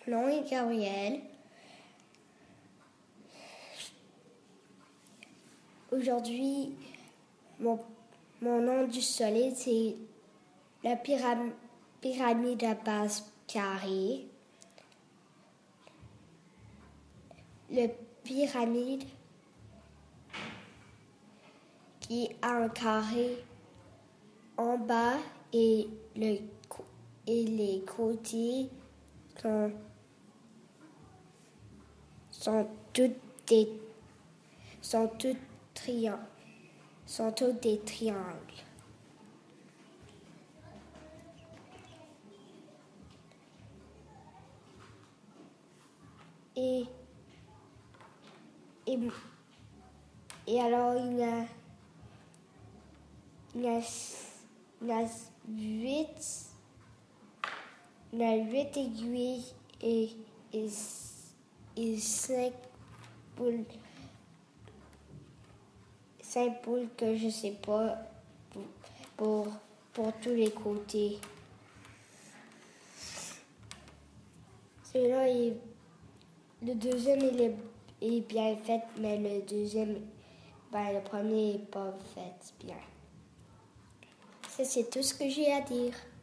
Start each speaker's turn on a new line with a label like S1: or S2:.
S1: nom est Gabriel. Aujourd'hui, mon nom du soleil, c'est la pyramide à base carrée. Le pyramide qui a un carré en bas et les côtés sont tous des triangles. Et alors il y a 8 aiguilles et 5 boules que je sais pas pour tous les côtés. Celui-là, le deuxième est bien fait, mais le premier n'est pas fait bien. Ça, c'est tout ce que j'ai à dire.